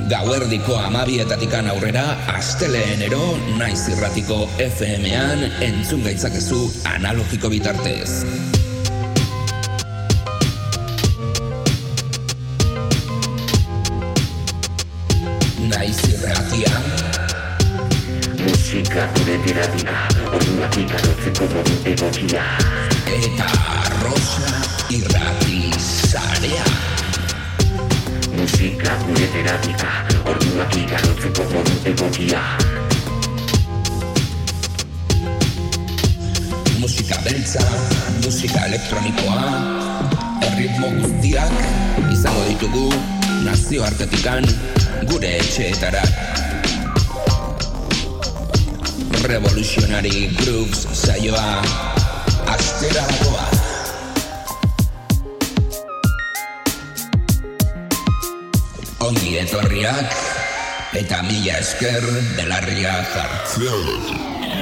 Gauerdiko 12:00 aurrera, asteleenero Naiz Irratiko FM-an entzun gaitzakezu analogiko bitartez. Naiz Irratia. Musika gure terapia, orduak ikarotzeko modu egokia. Eta Rosa Irrati Sarea. Musika gure terapia, orduak ikarotzeko modu egokia. Musika beltza, musika elektronikoa, erritmo guztiak izango ditugu nazioartetikan gure etxeetara. Revolutionary Grooves saioa astera dagoa. Ongi etorriak eta mila esker belarria jartzen.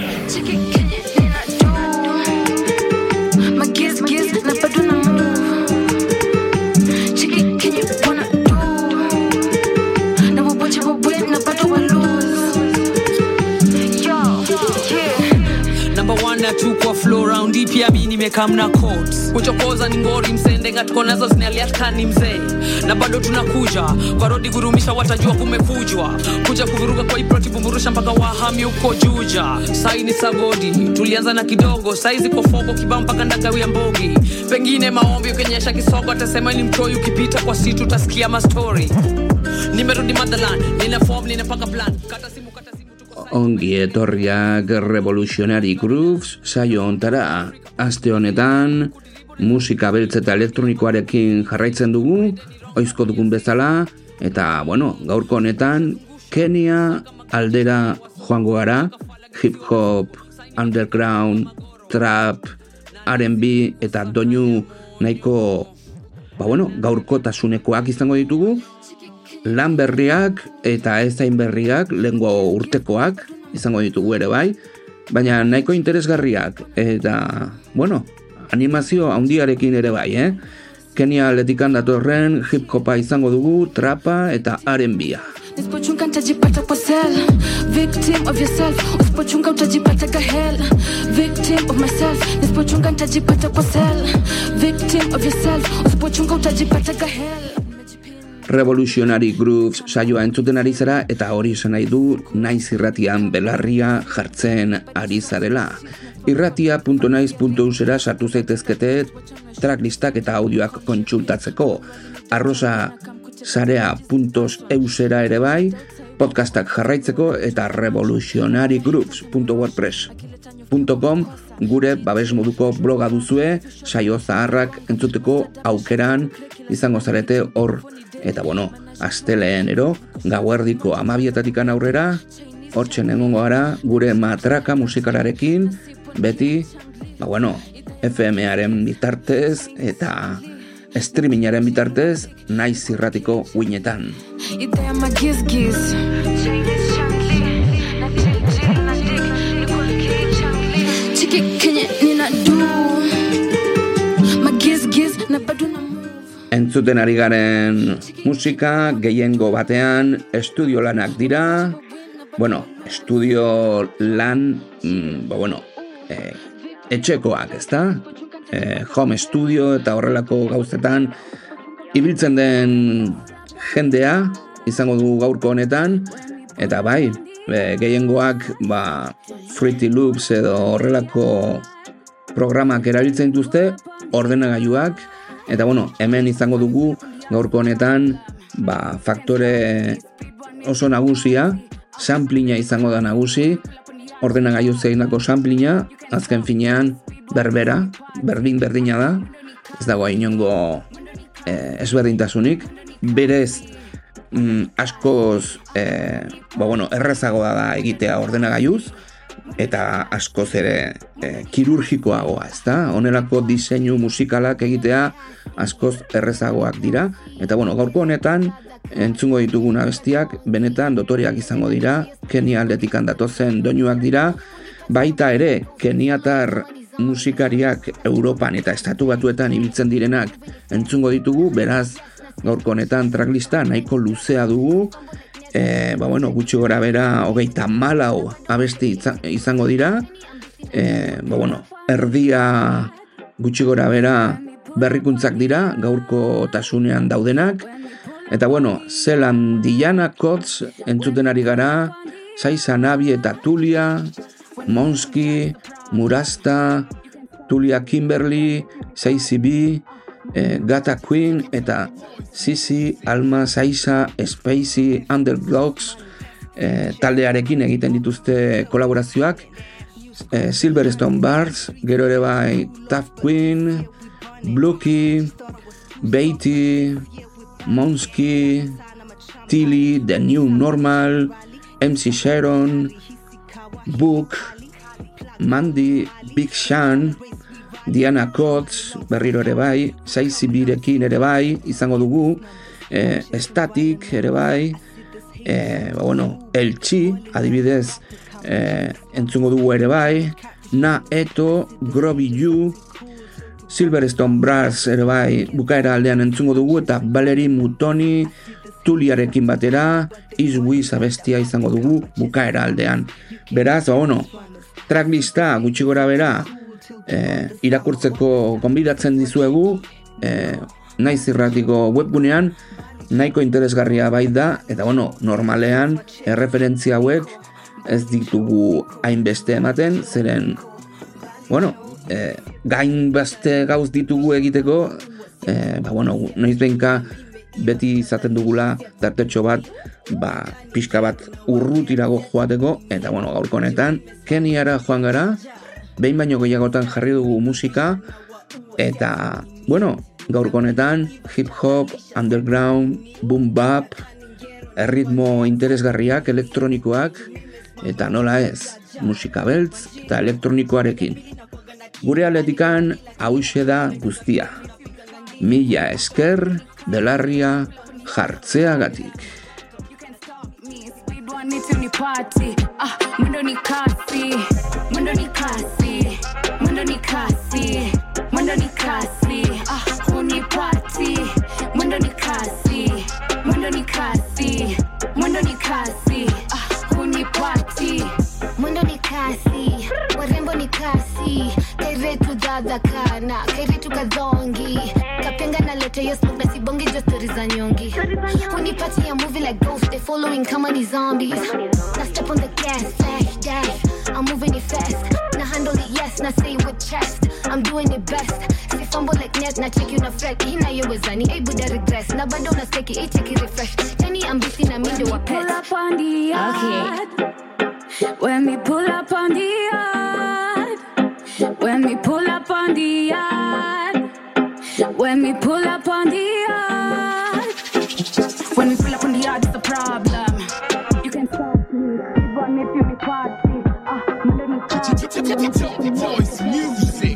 Chukwa flow round pia bini mekamna coats kuchokoza ni ngori msende ngatiko nazo zinaliatkani mzee na bado tunakuja kwa rodi gurumisha watajua kumefujwa kuja kuvuruga kwa iproti bumburusha mpaka wahami uko Juja saini sagodi tulianza na kidogo saizi kwa fogo kibao mpaka ndagawi ya mbogi pengine maombi ukenyesha kisogo atasema ni mtoi ukipita kwa situ utasikia ma story nimerudi motherland nina form nina paka plan kata simu Ongi etorriak Revolutionary Grooves saio ontara. Aste honetan musika beltz eta elektronikoarekin jarraitzen dugu, oizko dugun bezala, eta gaurko honetan Kenia aldera joango gara, hip hop, underground, trap, R&B eta doinu nahiko gaurkotasunekoak izango ditugu. Lan berriak eta ezain berriak, lehengo urtekoak izango ditugu ere bai, baina nahiko interesgarriak eta, animazio handiarekin ere bai, Kenia aldetikan datorren hip hopa izango dugu, trapa eta R&B-a. Nisipochunga nitajipata kwa sel. Victim of yourself. Usipochunga utajipata kwa hell. Victim of myself. Nisipochunga nitajipata kwa sel. Victim of yourself. Usipochunga utajipata kwa hell. Revolutionary Grooves saioa entzuten ari zara eta hori esan nahi du Naiz Irratian belarria jartzen ari zarela. Irratia.naiz.eusera sartu zaitezkete tracklistak eta audioak kontsultatzeko. arrosasarea.eusera ere bai, podcastak jarraitzeko eta revolutionarygrooves.wordpress.com gure babes moduko bloga duzue, saio zaharrak entzuteko aukeran izango zarete hor. Eta asteleenero gauerdiko 12:00 aurrera hortzen egongo gara gure matraka musikalarekin beti FM-aren bitartez eta streamingaren bitartez Naiz Irratiko uinetan. Entzuten ari garen musika gehiengo batean estudio lanak dira. Estudio lan etxekoak, ezta? Home studio eta horrelako gauzetan ibiltzen den jendea izango dugu gaurko honetan eta bai, gehiengoak Fruity Loops edo horrelako programak erabiltzen dituzte, ordenagailuak. Eta hemen izango dugu gaurko honetan faktore oso nagusia, samplinga izango da nagusi, ordenagailu zeindako samplinga, azken finean berbera, berdina da, ez dago inongo ezberdintasunik, berez askoz errezagoa da egitea ordenagailuz, eta askoz ere kirurgikoagoa, ezta? Honelako diseinu musikalak egitea askoz errezagoak dira. Eta gaurko honetan entzungo ditugun abestiak benetan dotoreak izango dira, Kenia aldetikan datozen doinuak dira, baita ere keniatar musikariak Europan eta Estatu Batuetan ibiltzen direnak entzungo ditugu, beraz gaurko honetan tracklista nahiko luzea dugu gutxi gora bera 34 abesti izango dira, erdia gutxi gora bera berrikuntzak dira, gaurko tasunean daudenak, eta Zelan Diana Coates entzuten ari gara, Saiza Nabi eta Tulia, Monski, Murasta, Tulia Kimberly, Saizi B, Gata Queen eta Sisi, Alma, Saiza, Spacey, Underdogs taldearekin egiten dituzte kolaborazioak, Silverstone Bars, gero ere bai Tough Queen, Bluky, Beatty, Monski, Tilly, The New Normal, MC Sharon, Book, Mandy, Big Sean, Diana Coates, berriro ere bai, Saizi Birekin ere bai, izango dugu, Static ere bai, El Chi, adibidez, entzungo dugu ere bai, Na Eto, Groovy You, Silverstone Brass ere bai, bukaera aldean entzungo dugu, eta Valerie Mutoni, Tuliarekin batera, Is Wiz abestia izango dugu, bukaera aldean. Beraz, tracklista gutxi gora bera, irakurtzeko gonbidatzen dizuegu, Naiz Irratiko webgunean, nahiko interesgarria bai da, eta normalean erreferentzia hauek ez ditugu hainbeste ematen, zeren gainbeste gauz ditugu egiteko, noiz behinka beti izaten dugula tartetxo bat, pixka bat urrutirago joateko, eta gaurko honetan Keniara joan gara, behin baino gehiagotan jarri dugu musika, eta gaurko honetan hip hop, underground, boom bap, erritmo interesgarriak, elektronikoak, eta nola ez, musika beltz eta elektronikoarekin. Gure aletikan hauxe da guztia. Mila esker belarria jartzeagatik. Warembo ni kasi, kairetu dada kana, kairetu kadongi, kapenga na lete yo smoke na sibongi jo story za nyongi. Unipati I'm moving like ghosts, they following kama ni zombies. Now step on the gas, flash, dash, I'm moving it fast. Now handle it yes, now say it with chest, I'm doing it best. Si fumble like net, na check you na freak, hina yo wezani, ay buda regress. Na bado na steki, ay check it refresh. Tani I'm busy na mindo wa pet. Pull up on the yard. When we pull up on the yard, when we pull up on the yard, when we pull up on the yard, when we pull up on the yard, it's a problem. You can stop me, run if you party. Voice music.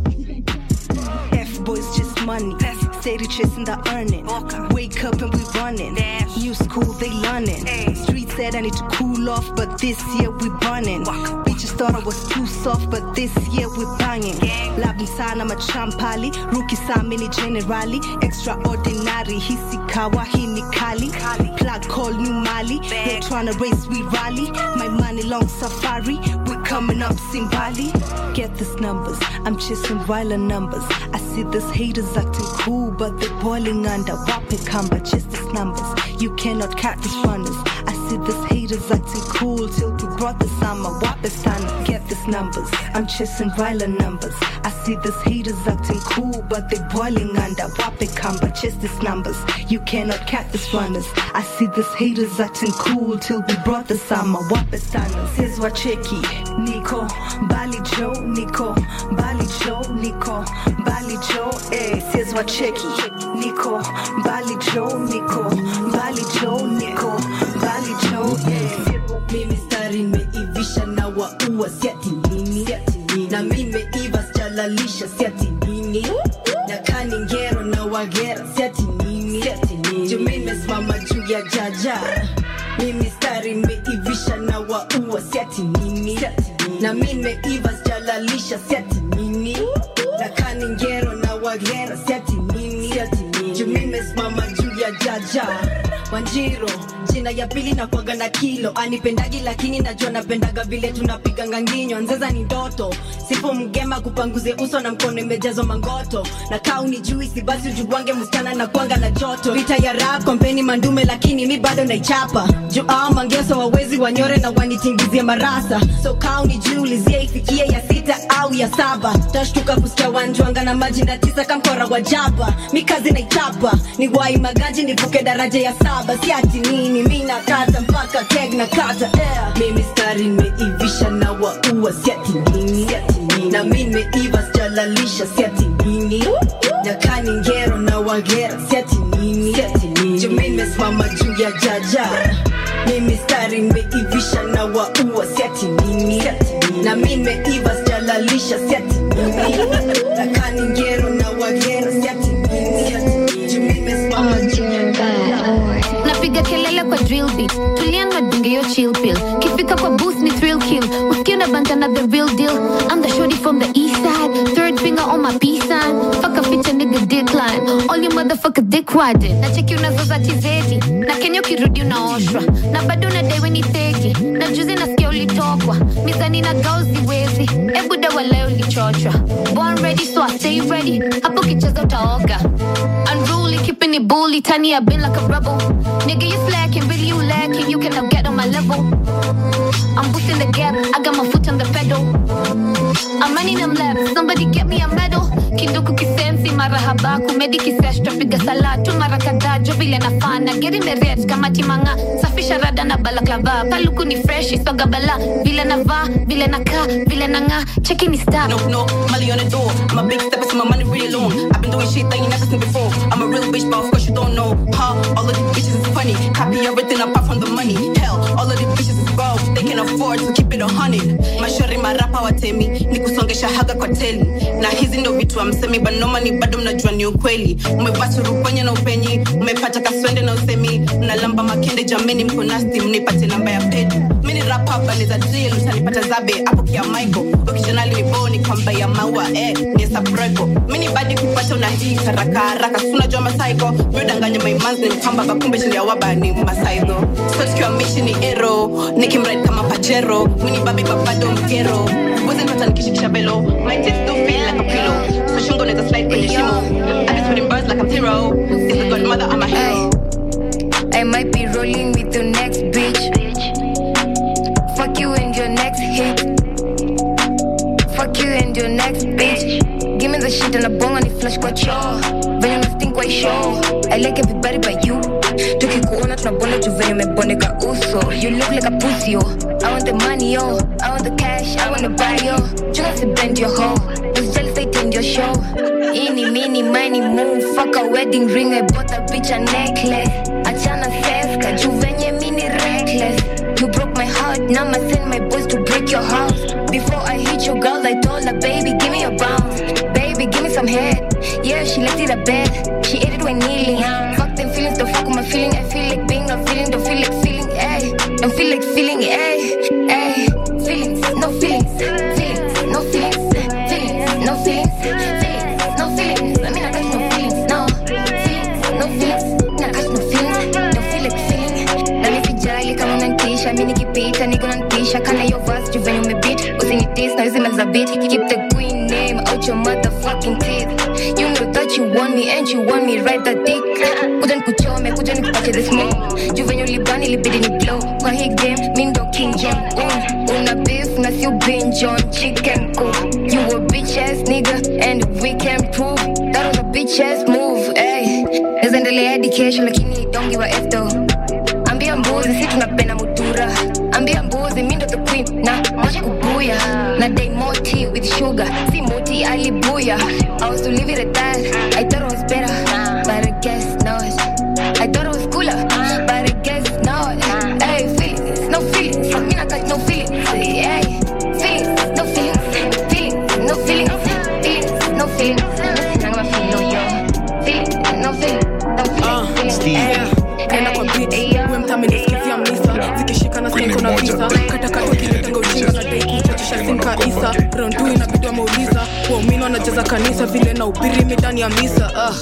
F-boys just money. Steady chasing the earning. Wake up and we running. New school, they learning. Street said I need to cool off, but this year we burning. Bitches thought I was too soft, but this year we banging. Labin sana machampali, rookie sa mini generali. Extraordinary, hisikawa hini kali. Plug call new Mali. They're trying to race, we rally. My money long safari, we coming up Simbali. Get these numbers, I'm chasing violent numbers. I see these haters acting cool, but they're boiling under. Wap it come, but just these numbers. You cannot catch these runners. I see these haters acting cool till we brought the summer. Wap it stand, get these numbers. I'm chasing violent numbers. I see these haters acting cool, but they're boiling under. Wap it come, but just these numbers. You cannot catch these runners. I see these haters acting cool till we brought the summer. Wap it stand, here's what checky. Nico, Bali Joe, Nico, Bali Joe, Nico, Bali Joe, here's what checky. Nico, Bali Joe, Nico, Bali Joe, Nico, Bali Joe, Mimi stari meivisha na waua siati nini. Na mimi iva sjalalisha siati nini. Na kani ngero na wagera siati nini. Jumini mesimama juu ya jaja. Mimi stari meivisha na waua siati nini. Na mimi iva sjalalisha siati nini. Na kani ngero na wagera siati nini. Jumini mesimama juu ya jaja. Wanjiro jina ya pili na kwaga na kilo anipendagi lakini najua napendaga vile tunapiga nganginyo nzeza ni ndoto sipo mgema kupanguze uso na mkono imejazwa mangoto na kau ni juisi basi ujuwange msichana na kwanga na joto vita ya rap kompeni mandume lakini mi bado naichapa juu mangeso wawezi wanyore na wanitingizie marasa so kau ni juulizie ifikie ya 6 au ya 7 tashtuka kusikia wanjuanga na maji na 9 kamkora wajaba mikazi naichapa ni wai magaji nivuke daraja ya 7 siati nini mina kata mpaka keg na kata mimi stari nimeivisha na waua siati nini na mimi nimeiva sijalalisha siati nini na kani ngero na wagera siati nini jumi nimesimama juu ya jaja mimi stari nimeivisha na waua siati nini na mimi nimeiva sijalalisha siati nini na kani ngero na wagera siati nini jumi nimesimama juu ya jaja napiga kelele kwa drill beat tulianwa dunge yo chill pill kifika kwa booth ni thrill kill usikiona banta na the real deal I'm the shorty from the east side third finger on my peace sign fuck a bitch a nigga decline all you motherfucker dick riding na cheki unazoza chizeti na kenyo kirudi unaoshwa na bado na day when iteki na juzi nasikia ulitokwa mizani na gauzi wezi ebu dawa leo ulichochwa born ready so I stay ready hapo kicheza utaoga unruly keeping it bully tiny I've been like a rebel nigga you slacking really you lacking you cannot get on my level I'm boosting the gap I got my foot on the pedal I'm running them laps somebody get me a medal kinduku kisensi marahaba kumedi kiseshto piga salatu marakada jo vile nafana get in the red kama timanga safisha rada na balaklava paluku ni fresh soga bala vile nava vile naka vile nanga check in star no money on the door I'm a big stepper so my money real long I've been doing shit that you never seen before I'm a real bitch but of course you don't know all of these bitches is funny copy everything apart from the money hell all of these bitches is broke they can afford to keep it 100 mashori marapa watemi nikusongesha haga kwa teli na hizi ndo vitu amsemi but no money bado mnajua ni ukweli umepata rupanya na upenyi umepata kaswende na usemi mnalamba makende jameni mko nasty mnipate namba ya pedi mini rap hapa ni za drill utanipata zabe hapo kia Michael ukijana ni boni kwamba ya maua ni sabreko mini badi kupata una hii haraka unajua masaiko mdanganya my man's ni mkamba bakumbe chini ya waba ni masaigo so tukiwa mission ni ero nikimride kama pajero mini babi babado mgero wasn't hata nikishikisha belo my tits do feel like a pillow so shungo neza slide kwenye shimo I be spinning bars like I'm zero this is godmother I'm a hero I might be rolling with your next bitch fuck you and your next hit fuck you and your next bitch give me the shit and a bong and flash kwa choo venye unastink kwa show I like everybody but you tukikuona tunabonda juu venye umebondeka uso you look like a pussy yo I want the money yo I want the cash I want the buy yo chunga si bend your hoe was jealous I tend your show ini mini money move fuck a wedding ring I bought that bitch a necklace achana seska juu venye mini reckless you broke my heart now I send my boys to break your house before I hit your girl I told her baby give me a bounce baby give me some head yeah she left it a bed she ate it when kneeling fuck them feelings don't fuck with my feeling I feel like being a feeling don't feel like feeling ay don't feel like feeling ay feelings no feelings feelings no feelings feelings no feelings feelings no feelings I mean I got no feelings no feelings no feelings I got no feelings don't feel like feeling na nisijali kama unanitisha mimi nikipita niko nantisha kana yo verse juvenye umebeat usinitis na hizi za beat keep the queen name out your motherfucking teeth you know that you want me and you want me right that dick kuja nikuchome kuja nikupate the smoke juvenye ulibani libidi ni blow kwa hii game mi ndo King John una beef na si binge on chicken cook you a bitch ass nigga and we can prove that was a bitch ass move ay nazendelea education lakini dongi wa F though ambia mbuzi si tunapenda mutura ambia mbuzi mi ndo the queen na wacha kubuya na day moti with sugar si moti alibuya I was to leave it at that I thought it was better but I guess not I thought it was cooler but I guess not hey feelings no feelings I mean I got no feelings hey feelings no feelings feelings no feelings feelings no feelings I'm a feel yo feelings no feelings no feelings Steve Ena kwa beat we mtamini skizia misa zikishika na sinko na visa katakatu kiletenga ujinga na dai kuchachisha sinka isa round 2 inabidi wameuliza waumini wanacheza kanisa vile na ubiri midani ya misa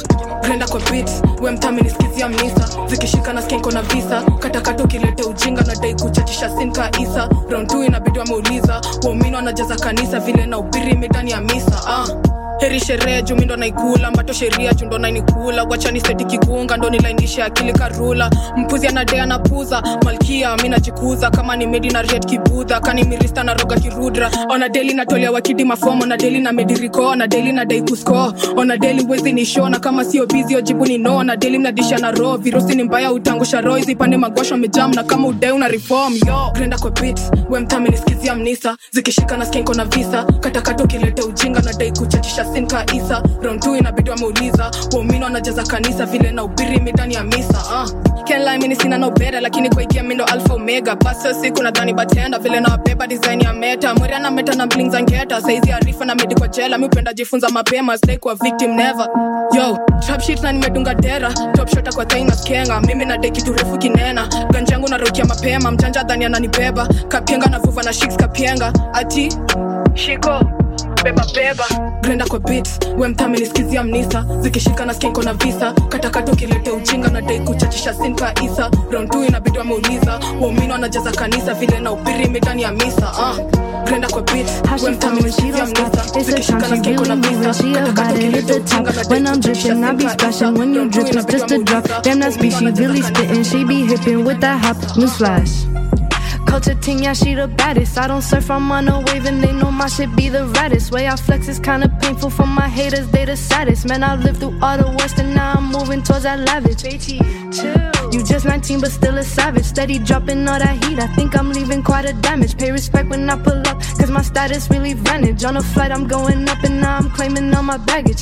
Grenda kwa beats, we mtami nisikizia mnisa. Zikishika na skenko na visa. Katakata ukilete ujinga na dai kuchachisha sinka isa. Round 2 inabidi wameuliza. Waumini wanajaza kanisa vile na ubiri midani ya misa. Heri sherehe juu ndo naikula. Mbato sheria juu ndo nainikula. Wachani seti kigunga ndo nilainisha akili karula. Mpuzi anadea na puza. Malkia mina jikuza. Kama ni medi na riet kibudha. Kani mirista na roga kirudra. Ona daily na tolea wakidi mafomo. Ona daily na mediriko. Ona daily na dai kusko. Ona daily wezi ni show. Na kama sio busy ojibu ni no. Ona daily na disha na raw. Virusi ni mbaya utangusha roho. Hizi pande magosho mejam. Na kama udai una reform yo. Grenda kwa beats. We mtami nisikizia mnisa. Zikishika na skenko na visa. Katakata ukilete ujinga na dai kuchachisha sinka isa. Round 2 inabidi wameuliza. Waumini wanajaza kanisa vile na ubiri midani ya misa. Can't lie mini sina no better. Lakini kwa ikia mindo alpha omega. Basa siku na dhani batenda vile na wabeba design ya meta. Mwere na meta na bling zangeta. Saizi arifa na medi kwa jela. Mi upenda jifunza mapema. Stay kwa victim never. Yo, trap shit na nimedunga dera. Top shota kwa taina skenga. Mimi na deki turefu kinena. Ganjangu na rokia mapema. Mjanja dhani ananibeba. Kapienga na vuva na shiks kapienga. Ati Shiko beba beba. Grenda kwa beats, we mtami nisikizia mnisa. Zikishika na skenko na visa. Katakata ukilete ujinga na dai kuchachisha sinka isa. Round 2 inabidi wameuliza. Waumini wanajaza kanisa vile na ubiri midani ya misa. Grenda kwa beats, we mtami nisikizia mnisa. Zikishika na skenko na visa. Katakata ukilete ujinga na dai kuchachisha sinka isa. When you drip, it's just a drop. Damn, that speed, she really spittin'. She be hippin' with that hop. Newsflash. Culture ting, yeah, she the baddest. I don't surf, I'm on a wave and they know my shit be the raddest. Way I flex is kinda painful for my haters, they the saddest. Man, I lived through all the worst and now I'm moving towards that lavish. Chill. You just 19 but still a savage. Steady dropping all that heat, I think I'm leaving quite a damage. Pay respect when I pull up, cause my status really vanished. On a flight I'm going up and now I'm claiming all my baggage.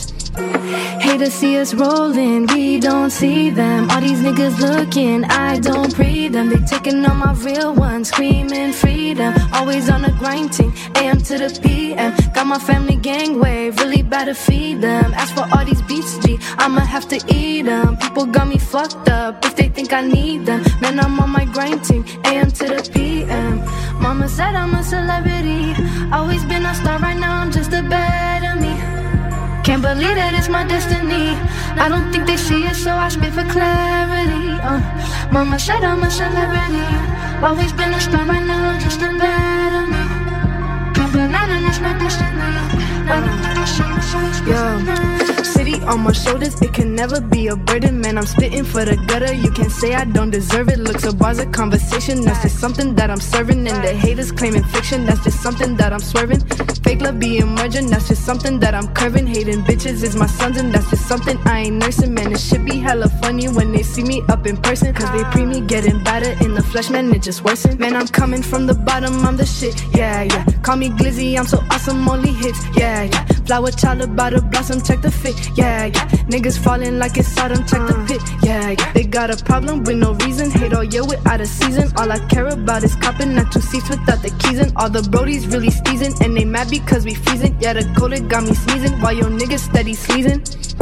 Hate to see us rolling, we don't see them. All these niggas looking, I don't breathe them. They taking on my real ones, screaming freedom. Always on the grind team, AM to the PM. Got my family gangway, really bad to feed them. As for all these beats, G, I'ma have to eat them. People got me fucked up if they think I need them. Man, I'm on my grind team, AM to the PM. Mama said I'm a celebrity, always been a star, right now I'm just a better me. Can't believe that it's my destiny. I don't think they see it, so I spit for clarity. Mama said I'm a celebrity, always been a star, right now I'm just a better me. Can't believe that it's my destiny. Yeah, city on my shoulders, it can never be a burden. Man, I'm spitting for the gutter, you can't say I don't deserve it. Looks of bars of conversation, that's just something that I'm serving. And the haters claiming fiction, that's just something that I'm swerving. Fake love be emerging, that's just something that I'm curving. Hating bitches is my sons and that's just something I ain't nursing. Man, it should be hella funny when they see me up in person, cause they pre me getting better in the flesh, man, it just worsen. Man, I'm coming from the bottom, I'm the shit, yeah, yeah. Call me Glizzy, I'm so awesome, only hits, yeah, yeah. Flower child about to blossom, check the fit, yeah, yeah. Niggas falling like it's Sodom, check the pit, yeah, yeah. They got a problem with no reason, hate all year, we're out of season. All I care about is copping, not 2 seats without the keys in. All the brodies really sneezing, and they mad because we freezing. Yeah, the cola got me sneezing, while your niggas steady sleazing.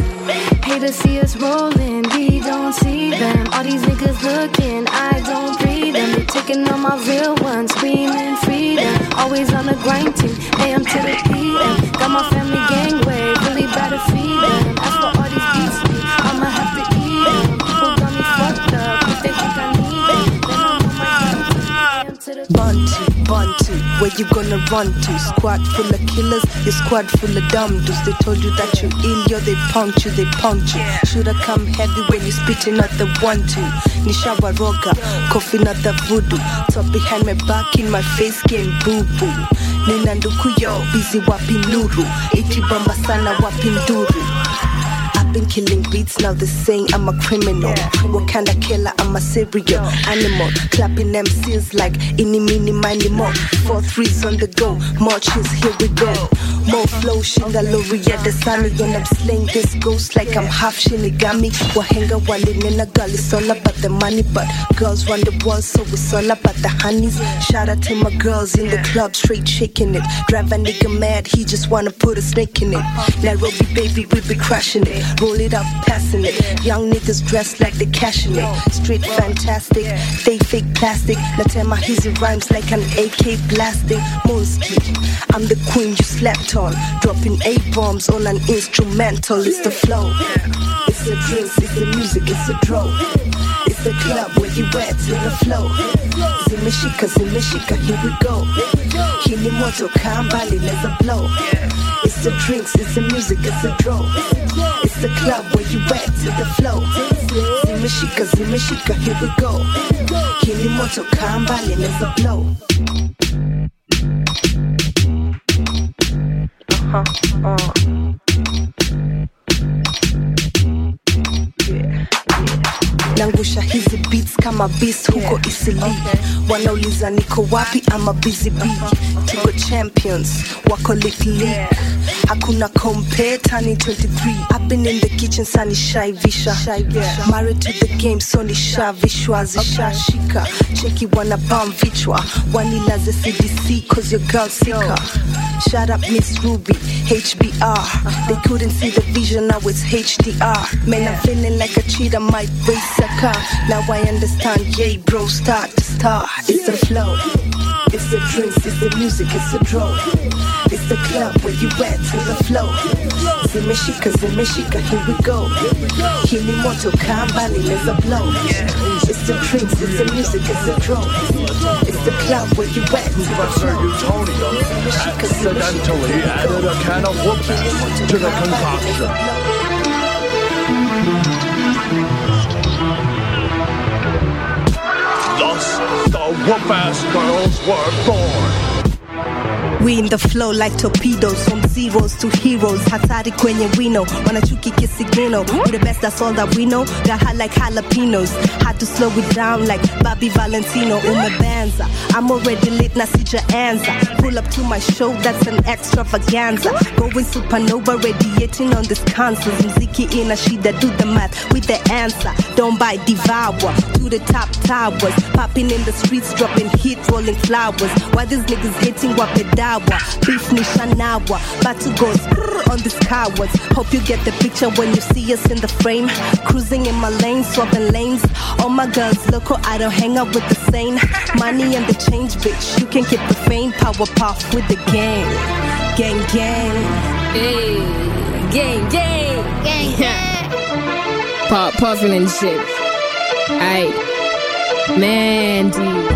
Hate to see us rolling, we don't see them. All these niggas looking, I don't breathe them. They taking on my real ones, screaming freedom. Always on the grind team, AM to the PM. Got my family gangway, really bad to feed them. As for all these beats, I'ma have to eat them. People got me fucked up, if they think I need them. Then I'm on my grind team, AM to the Bunty, where you gonna run to? Squad full of killers, your squad full of dumb dudes. They told you that you're ill, yo, they punked you. Shoulda come heavy when you spitting out the 1-2. Nishawa roga, coughing out the voodoo. Top behind my back, in my face, game boo-boo. Nina nduku yo, busy wapi nuru. Itibamba sana wapi nduru. Been killing beats, now they're saying I'm a criminal. What kind of killer? I'm a serial animal. Clapping MCs like inni mini mini mo. 4 3s on the go, more cheers, here we go. More flow, shingalori at the sunny. And I'm slaying this ghost like I'm half Shinigami. Wahenga wale nena girl, it's all about the money. But girls run the world, so it's all about the honeys. Shout out to my girls in the club, straight shaking it. Drive a nigga mad, he just wanna put a snake in it. Nairobi baby, we be crushing it. roll it up, passing it. Young niggas dressed like they cashing it. Street fantastic, they fake plastic. Natema his rhymes like an AK blasting. Monski, I'm the queen you slept on. Dropping A-bombs on an instrumental. It's the flow, it's the drinks, it's the music, it's the drove. It's the club where you wet to the flow. Zimeshika, here we go. Hili moto kambali, let's blow. It's the drinks, it's the music, it's the drove. It's the club where you wet to the flow. Zimeshika, here we go. Hili moto kambali, let's blow. Nangusha hizi beats kama beast huko Isili. Wanauliza niko wapi, I'm a busy bee. Tuko champions, wako league. Hakuna compare, turning 23. I've been in the kitchen, sani shy visha. Married to the game, so ni sha vishwa zishashika. Cheki wana bam vichwa. Wanilaze CDC, cause your girl sicker. Shut up Miss Ruby, HBR. They couldn't see the vision, now it's HDR. Man, I'm feeling like a cheater, might race a car. Now I understand, yay bro, start to start. It's the flow, it's the drinks, it's the music, it's the drove. It's the club where you wet to the flow. Zimeshika, here we go. Hili moto kambali, let's blow. It's the drinks, it's the music, it's the drove. It's the club where you wet to the flow. Accidentally added a can of whoop-ass to the concoction. Thus, the whoop-ass girls were born. We in the flow like torpedoes, from zeros to heroes. Hatari kwenye wino, wanachuki kisigino. We the best, that's all that we know. Got hot like jalapenos. Had to slow it down like Bobby Valentino. Umebanza, I'm already lit, na sija anza. Pull up to my show, that's an extravaganza. Going supernova, radiating on this console. Mziki ina shida, do the math with the answer. Don't buy, devour, to the top towers. Popping in the streets, dropping heat, rolling flowers. Why these niggas hating wapedawa? Beef ni shanawa, about to go on these cowards. Hope you get the picture when you see us in the frame. Cruising in my lane, swapping lanes. All my girls local, I don't hang out with the same. Money and the change, bitch. You can keep the fame, power puff with the gang. Gang, gang. Hey, gang, gang. Gang, gang. Pop, puffin' and shit. Aight. Mandy.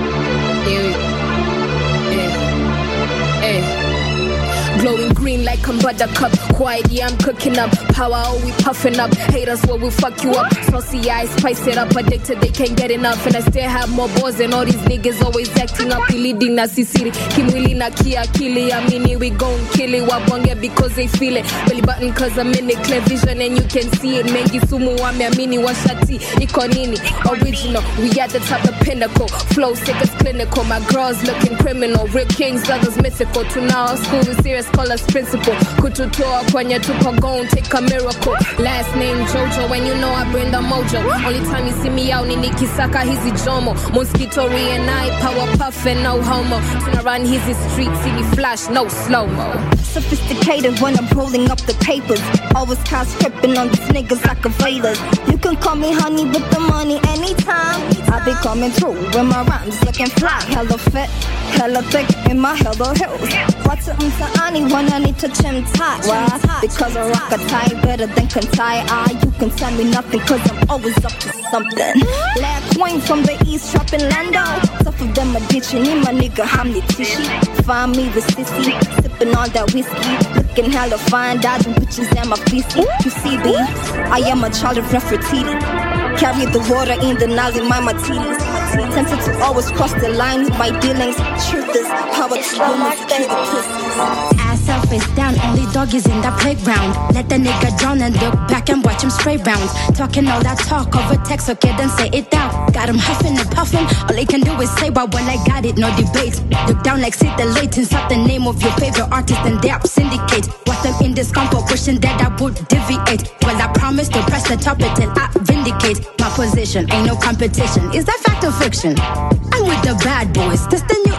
Glowing green like a buttercup. Quiet, yeah, I'm cooking up. Power, oh, we puffing up. Haters, well, we fuck you up. Saucy eyes, spice it up. Addicted, they can't get enough. And I still have more balls than all these niggas always acting up. We leading na sisiri. Kimwili na kia kili. I mean, we gon' kill it. Wabonge because they feel it. Belly button cause I'm in it. Clear vision and you can see it. Mengi sumu wame amini washati. Iko nini? Original. We at the top, the pinnacle. Flow sick as clinical. My girls looking criminal. Real kings, others mythical. To now, school is serious. Call us principal. Kututoa kwenye tuko gon' take a miracle. Last name Jojo, when you know I bring the mojo. Only time you see me out ni nikisaka hizi jomo. Mosquito and I, power puff and no homo. Turn around hizi streets, see me flash, no slow-mo. Sophisticated when I'm rolling up the papers. Always cast tripping on these niggas like a Vedas. You can call me honey with the money anytime. I be coming through with my rhymes looking fly. Hella fit, hella thick in my hella heels. What's it Ani when I need to chim tight? Why? Because I rock a tie better than can tie. You can tell me nothing cause I'm always up to something. Black queen from the east trapping Lando. Tough of them a ditching in my nigga Hamlet Tishy. Find me with sissy, sipping on that whiskey. Looking hella fine, dodging bitches and my feisty. You see me, I am a child of Nefertiti. Carry the water in the Nile, my martinis. Tempted to always cross the line with my dealings. Truth is, power to women, secure the pussies. Ass up, face down, only doggies in the playground. Let the nigga drown and look back and watch him spray rounds. Talking all that talk over text, okay, then say it down. Got him huffing and puffing, all they can do is say, but when I got it, no debate. Look down like say the latents, up the name of your favorite artist and they up syndicate. Watch them in this compo, wishing that I would deviate. Well, I promise to press the top until I vindicate my position. Ain't no competition, is that fact or fiction? I'm with the bad boys, this the new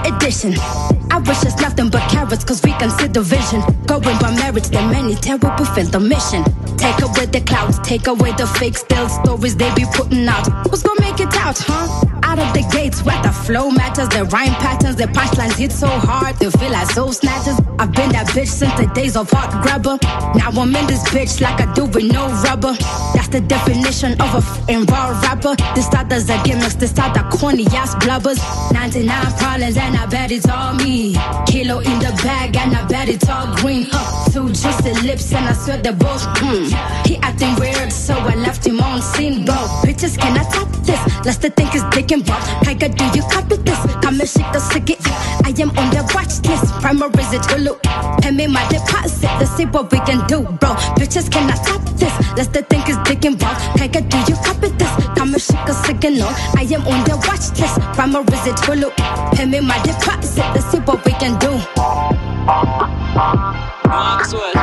edition. I wish us nothing but carrots, cause we consider vision. Going by marriage, the many terrible fulfill the mission. Take away the clouds, take away the fake still stories they be putting out. Who's gonna make it out, huh? Out of the gates where the flow matters, the rhyme patterns, the punchlines hit so hard, they feel like soul snatchers. I've been that bitch since the days of Hot Grabber. Now I'm in this bitch like I do with no rubber. That's the definition of a f***ing raw rapper. This others are gimmicks, this other corny ass blubbers. 99 problems and I bet it's all me. Kilo in the bag and I bet it's all green. Two juicy lips and I swear they're both He acting weird, so I left him on scene, bro. Bitches cannot top this. Let's the think is dick and bro. Tiger, do you copy this? Come and shake the sticky. I am on the watch list. Primaries it Hulu. Pay me my deposit. Let's see what we can do, bro. Bitches cannot top this. Let's the think is dick and bro. Tiger, do you copy this? Come and shake the signal. I am on the watch list. Primaries it Hulu. Pay me my deposit. Let's see what we can do. Maxwell,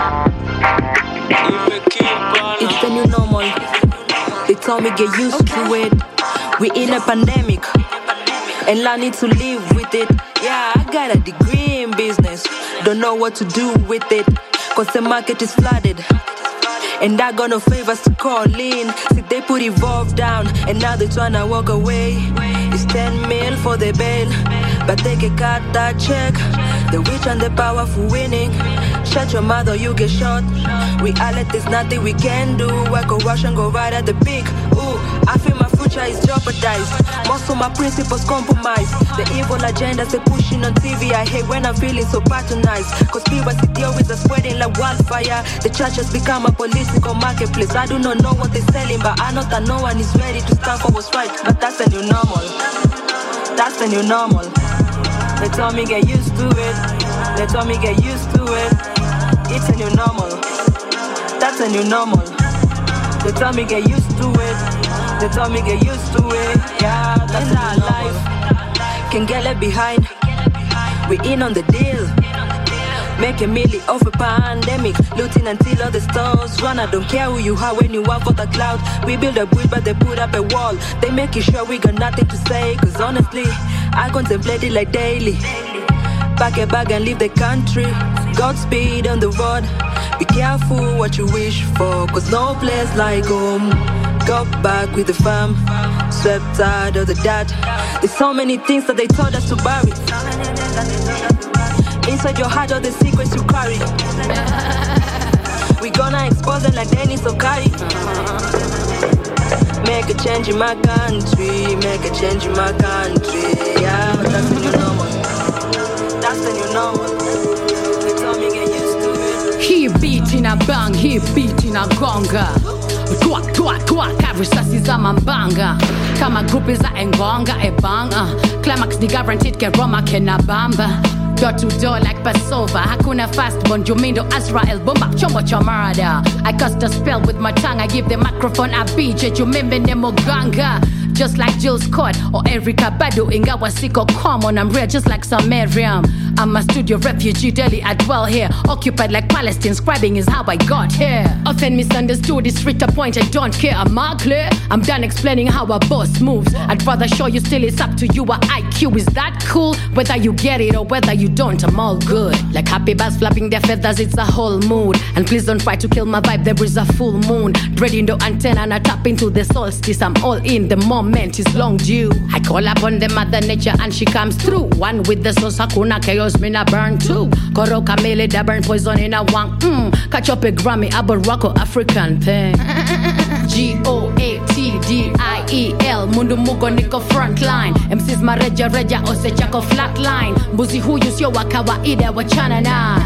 it's the new normal. They told me get used to it. We in a pandemic, and I need to live with it. Yeah, I got a degree in business. Don't know what to do with it, cause the market is flooded. And I got no favors to call in. See, they put Evolve down, and now they tryna walk away. It's 10 mil for the bail, but they can cut that check. The rich and the powerful winning. Shut your mouth or you get shot. We all let there's nothing we can do. I go rush and go right at the peak. Ooh, I feel my future is jeopardized. Most of my principles compromised. The evil agendas they pushing on TV. I hate when I'm feeling so patronized. Conspiracy theories are spreading like wildfire. The church has become a political marketplace. I do not know what they're selling, but I know that no one is ready to stand for what's right. But that's the new normal. That's the new normal. They told me get used to it. They told me get used to it. It's a new normal. That's a new normal. They told me get used to it. They told me get used to it. Yeah, that's our life. Can get left behind. We in on the deal. Make a milli off a pandemic. Looting until all the stores run. I don't care who you are when you are for the cloud. We build a bridge but they put up a wall. They making sure we got nothing to say. Cause honestly, I contemplate it like daily. Pack a bag and leave the country. Godspeed on the road. Be careful what you wish for, cause no place like home. Go back with the fam. Swept out of the dirt. There's so many things that they told us to bury. Inside your heart are the secrets you carry. We gonna expose them like Dennis Okari. Make a change in my country. Make a change in my country. Yeah, that's the new normal. That's the new normal. They told me get used to it. He beat in a bang, he beat in a gonga. Twak, twak, twak, risasi za mambanga. Kama grupi za engonga, ebanga. Climax ni guaranteed ke Roma kena bamba. Door to door like Passover. Hakuna fast Bonjomindo Azrael Bomba Chombo Chamarada. I cast a spell with my tongue. I give the microphone a beat. Jumimbe Nemo Ganga. Just like Jill Scott or Erica Badu. Ingawa Siko common. I'm real just like some Miriam. I'm a studio refugee, Delhi, I dwell here. Occupied like Palestine, scribing is how I got here. Often misunderstood, it's straight to point, I don't care, I'm not clear. I'm done explaining how a boss moves. I'd rather show you still it's up to you, our IQ is that cool? Whether you get it or whether you don't, I'm all good. Like happy birds flapping their feathers, it's a whole mood. And please don't try to kill my vibe, there is a full moon. Dreading the antenna and I tap into the solstice, I'm all in, the moment is long due. I call upon the mother nature and she comes through. One with the sauce, hakuna chaos. Me na burn too. Koro kamele da burn poison in a wang. Catch up a Grammy, a Barocco African thing. G-O-A-T-D-I-E-L. Mundu mugo niko frontline. MCs mareja reja ose chako flatline. Mbuzi huyu sio wa kawaida wachana na.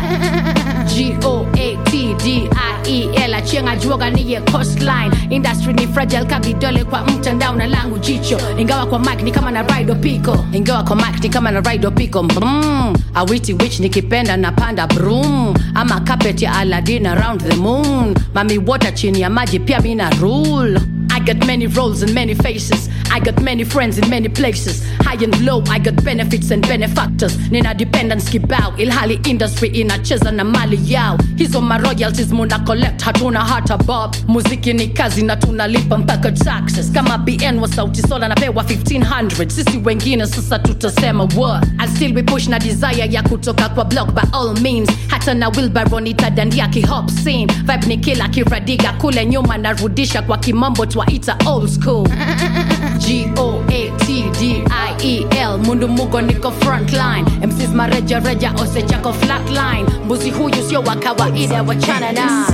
G-O-A-T-D-I-E-L. Achenga juoga niye coastline. Industry ni fragile kabidole kwa mtandao na langu jicho. Ingawa kwa mic ni kama na ride pico. Ingawa kwa mic ni kama na ride pico. A witty witch nikipenda na panda broom. Ama carpet ya Aladdin around the moon. Mami water chini ya maji pia mina rule. I got many roles and many faces. I got many friends in many places. High and low, I got benefits and benefactors. Nina dependence kibao, ilhali industry inacheza na mali yao. Hizo ma royalties muna collect, hatuna hata bob. Muziki ni kazi na tunalipa mpaka taxes. Kama BN wa Sauti Sol anapewa 1500. Sisi wengine sasa tutasema what? I still be push na desire ya kutoka kwa block by all means. Hata na Wilbaro nitadandia ki-hop scene. Vibe ni kila kiradiga kule nyuma narudisha kwa kimambo twaita old school. G-O-A-T-D-I-E-L Mundu mugo niko frontline. MCs mareja reja ose jako flatline. Mbuzi huyu sio wa kawaida wachana na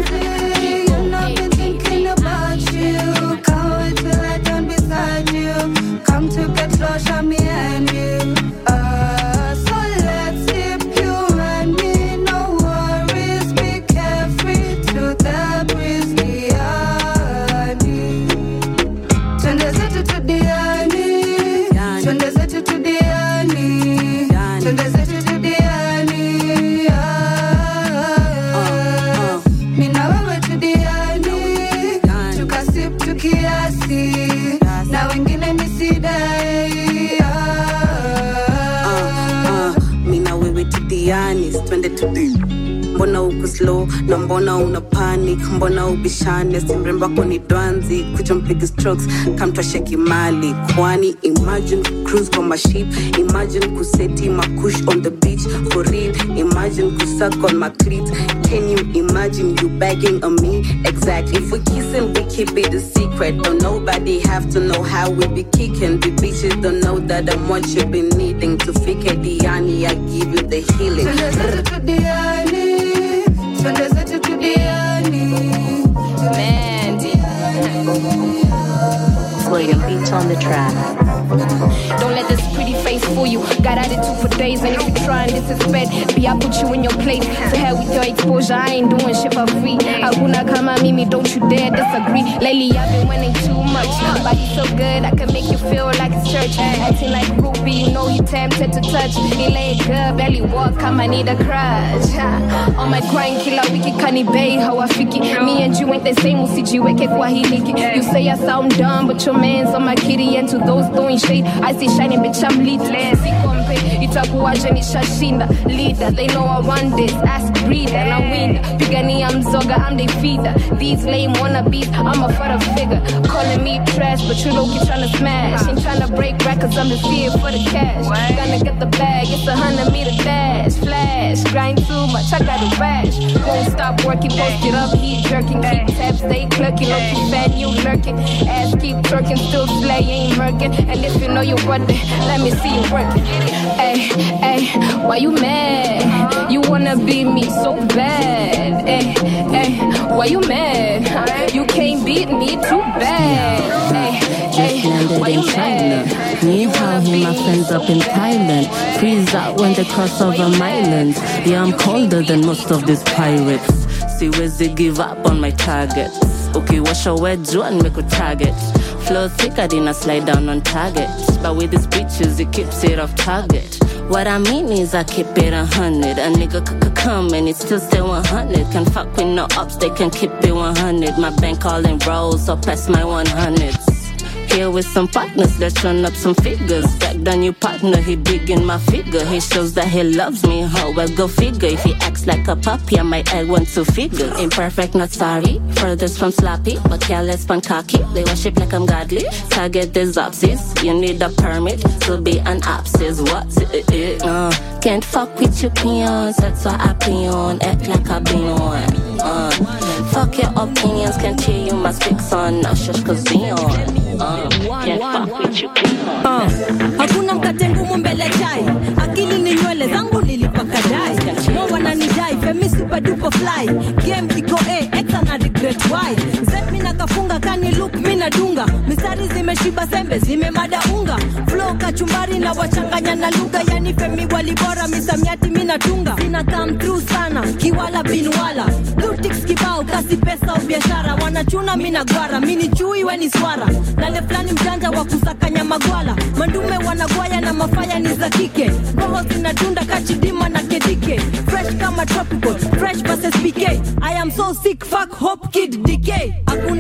come to get closer, me and you. So let's sip you and me, no worries. Be carefree to the breeze, Diani. Twende zetu to Diani, twende zetu to Diani, twende zetu to Diani. Mina wewe to Diani, tukasip tukiasi. Na wengine nisidai. Mina wewe tudiani, twende tudi. Mbona uko slow, na mbona una panic. Mbona ubishane, si mrembo wako ni dwanzi. Kuja mpige strokes, kamtwa sheki mali. Kwani imagine cruise kwa maship. Imagine kuseti makush on the beach. For real, imagine kusuck on my cleats. Can you imagine you begging on me? Exactly. If we kissing, we keep it a secret. Don't nobody have to know how we be kicking. The bitches don't know that I'm what you been needing. To fake a Diani, I give you the healing. Mandy. William Beats on the track. Don't let this pretty face fool you. Got attitude for days, and if you try and disrespect, be I put you in your place. To hell with your exposure, I ain't doing shit for free. Aguna kama mimi, don't you dare disagree. Lately I've been winning too much. Body so good, I can make you feel like it's church. Acting like groupie, you know he tempted to touch. He lay good, barely walk, I need a crutch. On my grind, kila wiki kanibei hawafiki. Me and you ain't the same, usijiweke kwa hiliki. You say I sound dumb, but your man's on my kitty. And to those throwing shade, I see shining, bitch, I'm lit. Sikompe, itakuwaje nishashinda. Leader, they know I run this. Ask breeder, na winner. Pigani mzoga, I'm the feeder. These lame wannabes, I'm a father figure. Calling me trash, but you low-key tryna smash. Ain't tryna break records, I'm just here for the cash. Gonna get the bag, it's 100 meter dash. Flash, grind too much, I got a rash. Won't stop working, post it up, heat jerking. Keep tabs, stay clucking, look too fat, you lurking. Ass keep twerking, still slay, ain't murking. And if you know you're worth it, let me see you working. Ay, ay, why you mad? You wanna be me so bad. Ay, ay, why you mad? You can't beat me too bad. Ay, ay, why you mad? Ni hao him, my friends up in Thailand. Freeze out when they cross over my island. Yeah, I'm colder than most of these pirates. See where's they give up on my targets. Okay, wash your wedge and make a target. Flow thicker than I slide down on targets. But with these bitches, it keeps it off target. What I mean is I keep it 100. A nigga come and it still stay 100. Can fuck with no ups, they can keep it 100. My bank all in rolls, so pass my 100s. Here with some partners, let's run up some figures. Back down your partner, he big in my figure. He shows that he loves me, how well go figure. If he acts like a puppy, I might add 1 2 figures. Imperfect, not sorry, furthest from sloppy, but careless, fun cocky. They worship like I'm godly. Target these opsies, you need a permit to be an opsis. What's it? Can't fuck with your peons, that's why I peon. Act like I been on. Fuck your opinions, can't hear you, my speaks on. No shush, cause be on. Can't fuck with you, peons. Hakuna mkate ngumu mbele chai. Akili ni nywele zangu nilipaka dai. No wananidai, femi super duper fly. Game iko A, X na regret Y. Zep mina kafunga, kani look mina dunga. Misari zimeshiba sembe, zimemada unga. Flow kachumbari na wachanganya na lugha. Yani femi walibora, misamiati mina tunga. Sina come through sana, kiwala binwala. Lutix kibao, kasi pesa au biashara. Wanachuna mina gwara, mini chui weni swara. Nale flani mjanja wa kusakanya magwala. Mandume wanagwaya na mafaya ni za kike. Roho zinadunda kachidima na kedike. Fresh kama tropical, fresh versus PK. I am so sick, fuck, hope, kid, decay. Hakuna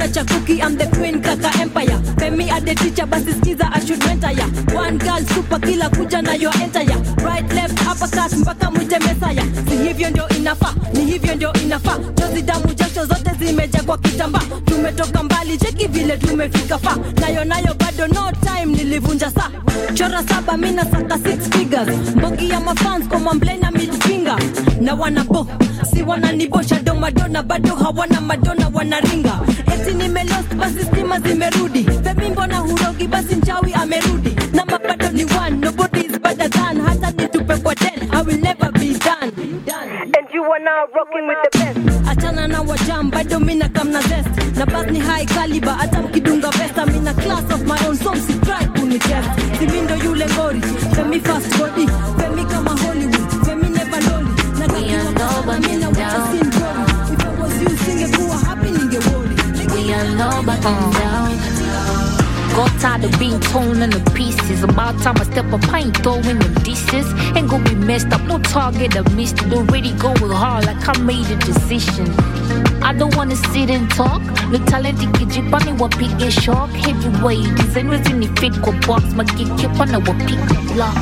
wacha cookie, I'm the queen kaka empire. Femi at the teacher, basi skiza I should mentor ya. One girl super killer kuja na yo enter ya. Right left uppercut mpaka mwite mesaya. Si hivyo ndio inafaa, ni hivyo ndio inafaa. Jozi damu jasho zote zimejaa kwa kitamba. Tumetoka mbali cheki vile tumefika fa. Nayo bado no time nilivunja saa. Chora saba mina saka 6 figures. Mbogi ya mafans kwa mamblena mid finger. Na wanabo, si wananibosha do madonna bado hawana madonna wanaringa. Eti nimelost basi stima zimerudi. Femi mbona hurogi basi mchawi amerudi. Na mabado ni one, nobody is better than. Hata nitupe kwa 10, I will never be done. And you are now rocking with the best. Achana na wajam, bado mina kamna zest. Na bas ni high caliber, hata mkidunga vesta. Mina class of my own, so subscribe kunitest. Simindo yule ngori, Femi fast body. Femi kama Hollywood, Femi never lonely. Na kakiwa kama mina wacha sin glory. If I was you, singekuwa happy ningewori. We are nobody down. Got tired of being torn into pieces. About time I step up, I ain't throwing them dishes. Ain't gonna be messed up, no target I missed it. Already going hard like I made a decision. I don't wanna sit and talk. No talent ikijipani wapige shock. Heavyweight, design resin fit kwa box. Magikipana wapige block.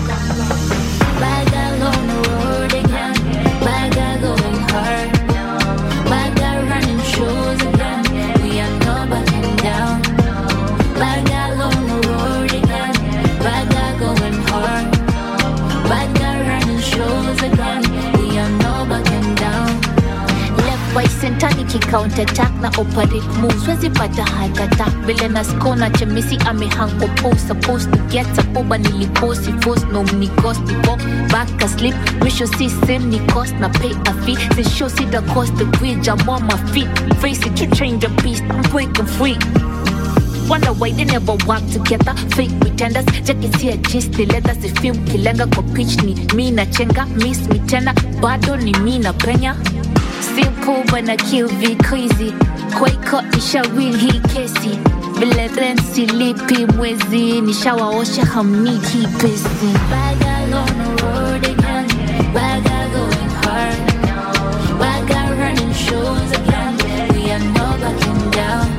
Bad girl on the road again. Bad girl going hard. Bad girl running shows again. We are not backing down. Bad girl on the road again. Bad girl going hard. Bad girl running shows again. We are not backing down. Left, right, center, niki counter attack na operate moves. Wezi pata heart attack. Vile na skona chemisi amehango post. Supposed to get up over niliposi force. No mni cost before back asleep. We should see same ni cost na pay a fee. They show see the cost the bridge. I'm on my feet. Face it to change a piece. I'm breaking free. Wonder why they never work together. Fake pretenders, jacket here gist the letters. The film kilenga kwa pitch ni mi na chenga. Miss me tena, bado ni mi na penya. Simple but I kill V crazy. Kwaiko nisha win hii kesi. Vile rent silipi mwezi. Nishawaosha hamnid hii pesi. Bad girl on the road again. Bad girl going hard. Bad girl running shows again. We are not backing down.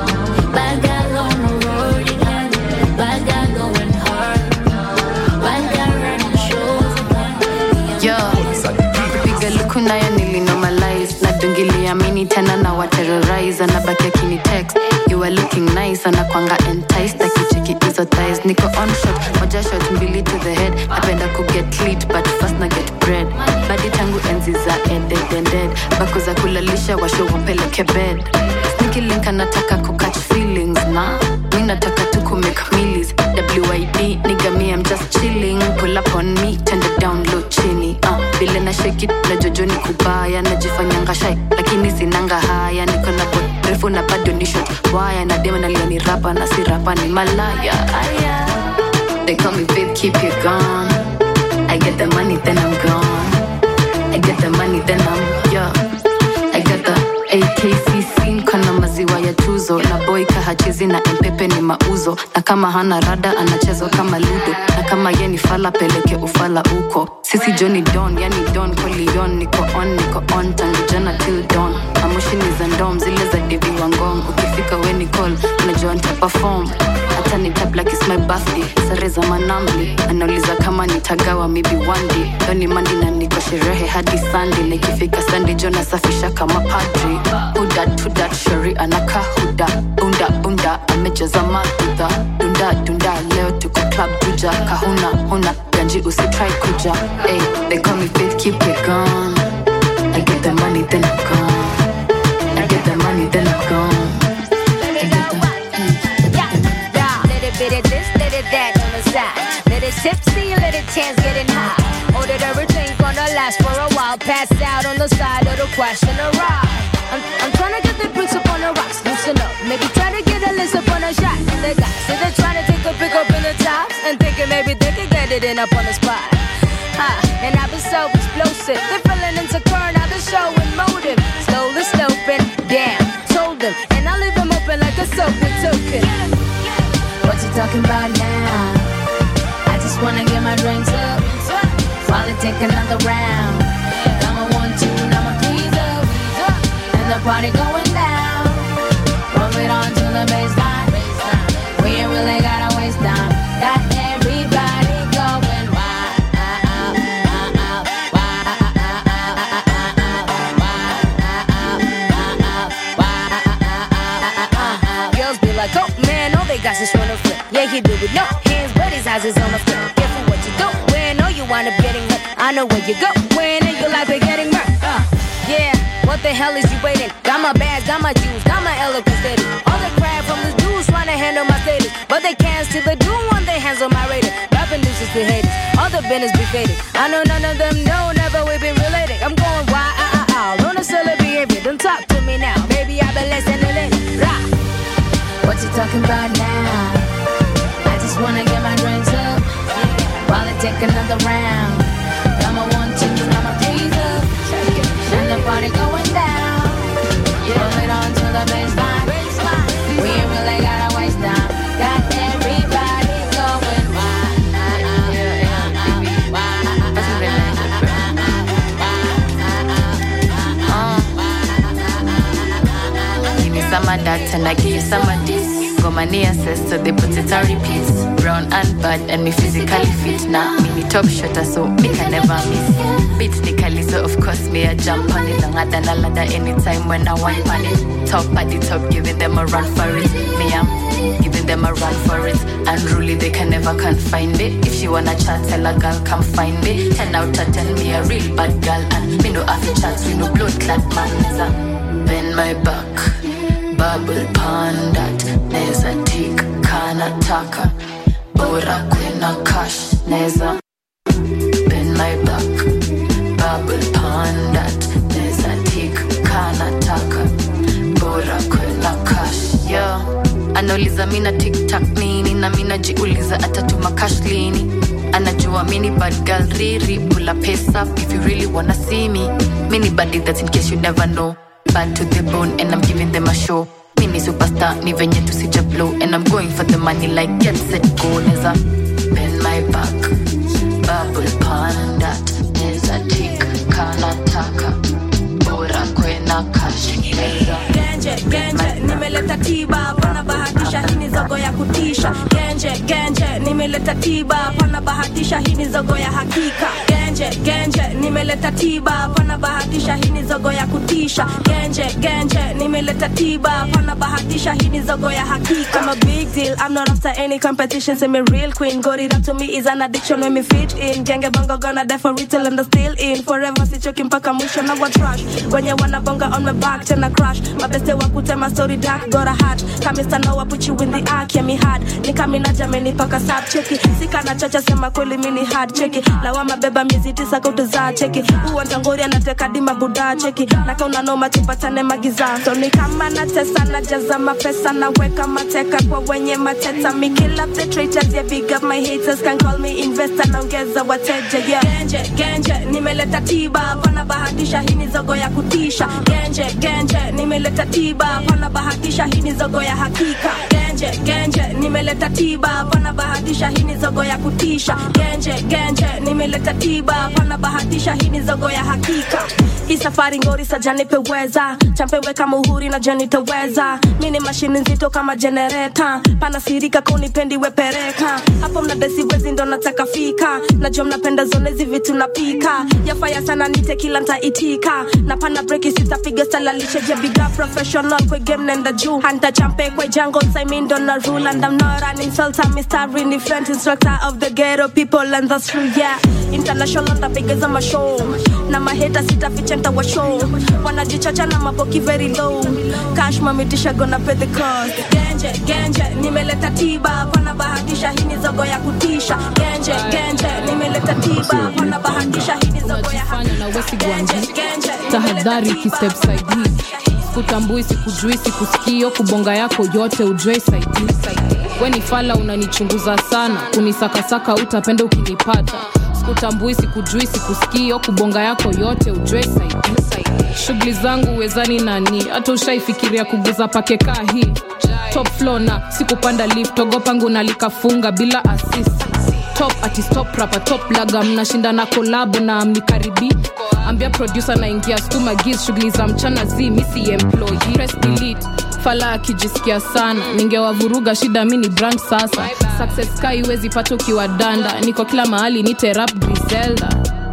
Bad girl on the road again. Bad girl going hard. Bad girl running shows again. Yo, piga luku nayo nilinormalize. Nadungilia mini tena na wa terrorize. Anabaki akini text. You are looking nice. Anakuanga enticed. Akicheki hizo thighs. Niko on shot. Moja shot mbili to the head. Napenda kuget lit but first na get bread. Badi tangu enzi za dead. Bako za kulalisha washo wapeleke bed. Sneaky link anataka kukatch feelings na mi nataka tu kumake millies. WID nigga me I'm just chilling. Pull up on me turn it down low chini. Vile na shake it na jojo ni kubaya. Najifanyanga shy lakini sinanga haya. Niko na bot refu na bado ni short wire. Na dema na leo ni rapa na si rapa ni malaya. They call me babe keep it gone. I get the money then I'm gone. I get the money then I'm I got the AKCC kana maziwa ya tuzo. Na boy kahachezi na mpepe ni mauzo. Na kama hana rada anachezwa kama ludo. Na kama ye ni fala peleke ufala uko. Sisi Johnny Don yani Don Corleone. Niko on tangu jana till dawn. Amushi ni za ndom zile za Devi Wangong. Ukifika we ni call unajua nita perform. Hata ni tap like it's my birthday. Sare za manambli anauliza kama nitagawa maybe one day. Doni mandi na niko sherehe hadi Sunday. Na ikifika Sunday Jona safisha kama padri. Huda shari anaka huda. Unda amejaza madudha. Dunda leo tuko club tuja. Kahuna ganji usitry kuja. Hey, they call me Faith keep it gone. I get the money then I'm gone. I get the money then I'm gone. Little bit of this, little that on the side. Little tipsy, little chance getting high. Ordered everything gonna last for a while. Passed out on the side of the question to ride. I'm trying to get the bricks up on the rocks, loosen up. Maybe try to get a list up on a shot. They got, so they're trying to take a pick up in the tops and thinking maybe they can get it in up on the spot. And I've been so explosive. They're feeling insecure, now they're showing motive. Slowly sloping down, told them, and I leave them open like a soaking token. What you talking about now? I just wanna get my drinks up while they take another round. I'm a 1, 2, and I'm a 3 up, and the party going down. Roll it on he do with no hands, but his eyes is on the floor. Careful what you do when all you wind up getting hurt. I know where you go when in your life you're getting hurt. Yeah, what the hell is you waiting? Got my bags, got my juice, got my eloquence steady. All the crap from the dudes trying to handle my status, but they can't steal the do on their hands on my rating. Rapping this is the haters, all the business be faded. I know none of them know, never we been related. I'm going wild, on a silly behavior. Don't talk to me now, baby, I've been listening later. What you talking about now? I just wanna get my drinks up while I take another round. Got my 1, 2, got my 3's up, and the party going down. Pull it on to the baseline. We ain't really gotta waste time. Got everybody going wild. Give me some of that and I give you some of this. Go my near says so they put it on repeat. Brown and bad and me physically fit. Now me top shotter so me can never miss. Beat sneakily so of course me a jump on it. Longer than a ladder anytime when I want on it. Top at the top giving them a run for it. Me am giving them a run for it. Unruly they can never find it. If she wanna chat tell a girl come find me. 10 out of 10 me a real bad girl. And me no have chance we no blood clot man. Bend my back. Bubble pond that neza tik kana taka bora kwena cash neza bend my back bubble pond that neza tik kana taka bora kwena cash yo anauliza mina tiktak nini na mina jiuliza atatuma cash lini anajua mini bad girl riri pull up pace up if you really wanna see me mini body that's in case you never know. Bad to the bone and I'm giving them a show. Mini superstar, ni venye to see blow. And I'm going for the money like get set go. Neza bend my back. Bubble pan that neza tick kana taka. Bora kwena cash neza. Genje, nimeleta tiba. Pana bahatisha hini zogo ya kutisha. Genje, nimeleta tiba. Pana bahatisha hini zogo ya hakika. Genje, nimeleta tiba. Pana bahatisha hini zogo ya kutisha. Genje, nimeleta tiba. Pana bahatisha hini zogo ya hakika. I'm a big deal, I'm not after any competition. Say me real queen, got it up to me is an addiction when me fit in. Genge bongo gonna die for retail and I'm still in. Forever si choking paka mwisho na wa trash. When you wanna bonga on my back, then I crash. My best day wakute my story dark, got a heart. Kamista now I put you in the ark, yeah me hard. Nika minaja meni paka sab, check it. Sika na chacha sema kuli mini hard, check it. Lawa mabeba miezi tisa kutuza, check it. Uwantangori anateka dima buda, check it. Naka unanoma chipatane magiza. So ni kama na tesa na jaza mapesa na weka mateka kwa wenye mateta. Me kill up the traitors, yeah big up my haters. Can call me investor na ongeza wateja, yeah. Genje, nimeleta tiba. Pana bahatisha hini zogo ya kutisha. Genje, nimeleta tiba. Pana bahatisha hini zogo ya hakika. Genje, nimeleta tiba. Pana bahatisha hini zogo ya kutisha. Genje, nimeleta tiba. Pana bahatisha hini zogo ya hakika. Hii safari ngori sajani peweza. Champewe kama uhuri na jani teweza. Mini mashini nzito kama generator. Pana sirika kunipendi wepereka. Hapo mnadesi wezi ndo nataka fika. Najua mnapenda zonezi vitu napika. Yafaya sana nite kila nitaitika. Na pana breaki sitapiga salalisha. Jebiga professional kwe game nenda juu. Hanta champe kwe jungle Simon don't na rule. And I'm not an insulter, Mr. Really friend instructor of the ghetto people. And that's true, yeah. International ndapiga za mashow. Na maheta sitaficha nta wa show. Wanajichacha na mapoki very low. Cash mamitisha gonna pay the cost. Genje, nimeleta tiba. Pana bahatisha hini zogo ya kutisha. Genje, nimeleta tiba. Pana bahatisha hini zogo ya hakika. Tahadhari ki step side hii. Kutambui sikujui sikusikio kubonga yako yote ujue side. Weni fala unanichunguza sana. Kunisakasaka utapenda ukinipata. Sikutambui sikujui sikusikio kubonga yako yote ujue side. Shughuli zangu wezani nani. Hata ushaifikiria kuguza pakeka hii. Top floor na sikupanda lift. Ogopangu nalikafunga bila assist. Top artist, top rapper, top laga. Mnashinda na collab na mnikaribi. Ambia producer na ingia stuma giz. Shughuli za mchana zi misi employee. Press delete. Fala akijisikia sana. Ningewavuruga shida mini brand sasa. Success kai wezi pato kiwa danda. Niko kila mahali nite rap Griselda.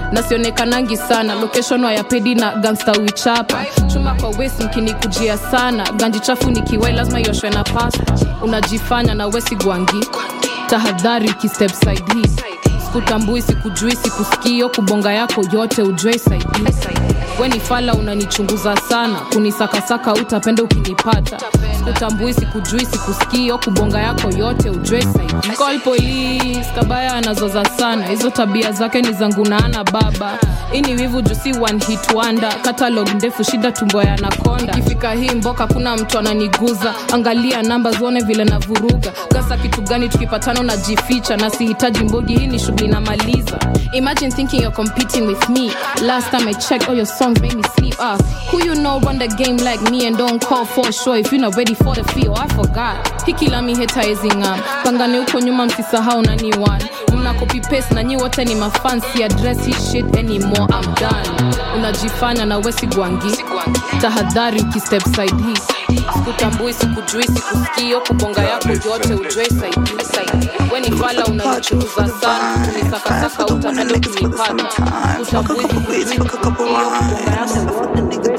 nasionekanangi sana location wa ya pedi na gangsta uichapa chuma kwa wesi mkinikujia sana ganji chafu nikiwai lazima yoshwe na pasta unajifanya na wesi gwangi tahadhari ki step side hii sikutambui sikujui sikusikio kubonga yako yote ujue side weni fala unanichunguza sana kunisakasaka utapenda ukinipata sikutambui sikujui sikusikio kubonga yako yote ujue side call police kabaya anazoza sana hizo tabia zake ni zangu na ana baba ini wivu jusi one hit wonder catalog ndefu shida tumbo ya anakonda ikifika hii mboka kuna mtu ananiguza angalia namba zione vile na vuruga gasa kitu gani tukipatana na jificha na sihitaji mbogi hii ni shughuli na maliza imagine thinking you're competing with me last time I checked all your songs made me sleep who you know run the game like me and don't call for sure if you're not ready for the feel I forgot hikila mi hetaizing pangane uko nyuma msisahau nani one mna copy paste na nyi wote ni mafancy address his shit anymore I'm done unajifanya na wesi gwangi tahadhari ki step side hii sikutambui sikujui sikusikio kubonga yako yote ujue side weni fala unanichunguza sana unisakasaka utapenda ukinipata utambui sikujui sikujui kubonga yako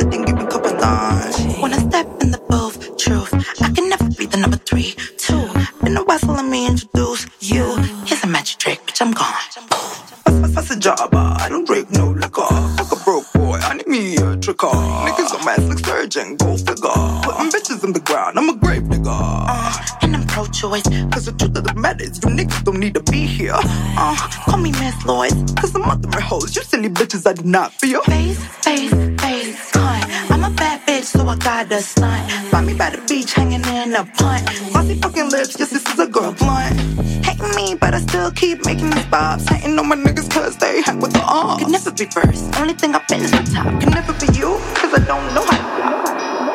when I step in the booth truth I can never be the number 3 2 been a while so let me introduce you here's a magic trick bitch I'm gone that's a job I don't drink no liquor like a broke boy I need me a trick niggas on mass like surgeon go figure putting bitches in the ground I'm a grave digger and I'm pro-choice cause the truth of the matter is you niggas don't need to be here call me Miss Lloyd cause I'm out there hoes you silly bitches I do not feel face cunt I'm a bad bitch so I got a stunt find me by the beach hanging in a punt glossy fucking lips yes this is a girl blunt hating me but I still keep making these bobs hating on my niggas cause they hang with the arms could never be first only thing I've been is the top could never be you cause I don't know how to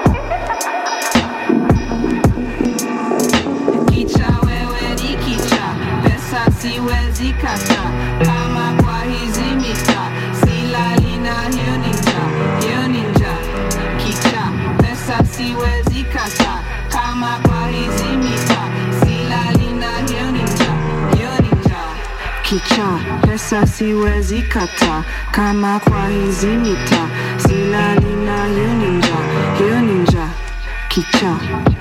Kicha wewe ni kicha pesa siwezi kata kama kwa hizi mita silali na hiyo ninja kicha pesa siwezi kata kama kwa hizi mita silali na hiyo ninja kicha pesa siwezi kata kama kwa hizi mita silali na hiyo ninja kicha